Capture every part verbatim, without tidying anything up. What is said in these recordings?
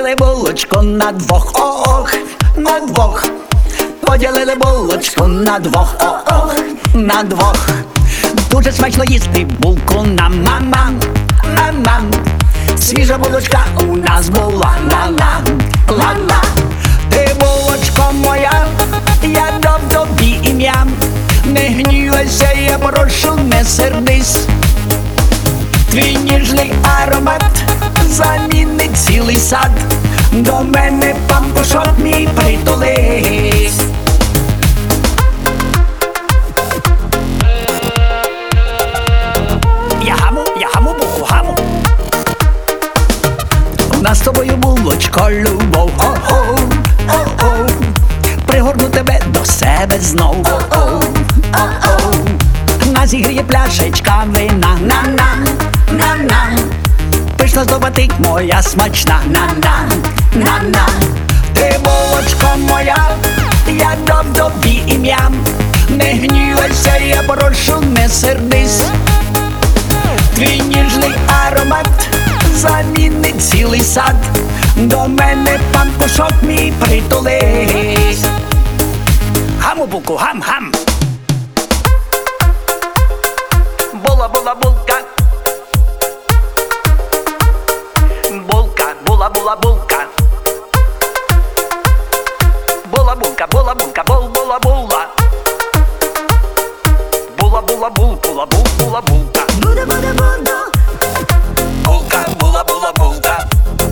Поділили булочку на двох, ох, на двох. Поділили булочку на двох, ох, на двох. Дуже смачно їсти булку нам, мам, мам. Свіжа булочка у нас була, ла-ла, ла-ла. Ти, булочко моя, я дав тобі ім'я. Не гнівайся, я прошу, не сердись. Твій ніжний аромат замінить цілий сад. До мене пампушок мій притулись. Я гаму, я гаму, булку гаму. У нас з тобою булочко, любов, о-о, о-о. Пригорну тебе до себе знов, о-о, о-о. Нас зігріє пляшечка вина, на-на, на-на. Пишна здобатить моя смачна, на-на, на-на. Ти, булочко моя, я дав тобі ім'я. Не гнівайся, я прошу, не сердись. Твій ніжний аромат замінить цілий сад. До мене пампушок мій притулись. Гаму, булку, гам-гам. Була, була, булка. Булка, була, була, булка. Була, булка, була, булка, бул, була, була. Була, була, бул, була, бул, була, булка. Буде, буде, буду. Булка, була, була, булка.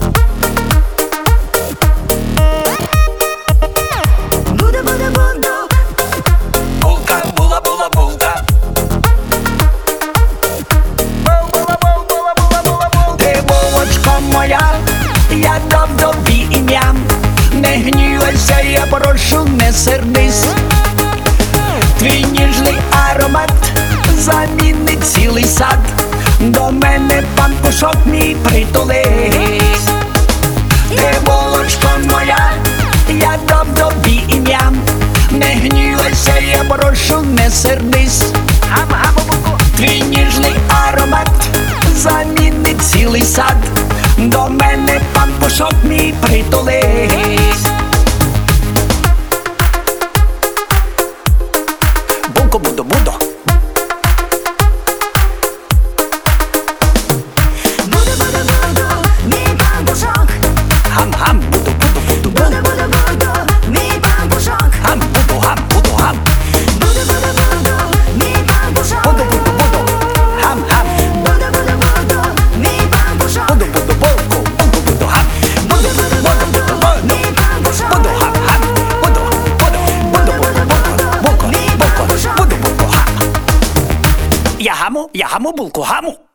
Буде, буде, буду. Булка, була, була, булка. Ти, булочко моя, я дав тобі ім'я. Не гнівайся, я прошу, не сердись. Твій ніжний аромат замінить цілий сад. До мене пампушок мій притулись. Ти, булочко моя, я дав тобі ім'я. Не гнівайся, я прошу, не сердись. Твій ніжний аромат замінить цілий сад. До мене пампушок мій притулись. Булко, буду, буду. Буде, буде, буду. Мій пампушок. Гам-гам, буду, буду, буду, буду. Буде, буде, буду. Мій пампушок. Гам, буду, гам, буду, гам. Буде, буде, буду. Мій пампушок. Буду, буду, буду. Гам, гам. Буде, буде, буду. Мій пампушок. Буду, буду, булку, булку, буду, гам. Буду, буду, буду, буду, буду. Мій пампушок. Буду, гам, гам. Буду, буду, буду, буду, буду. Булку, булку, буду, булку, гам. Я гаму, я гаму, булку, гаму.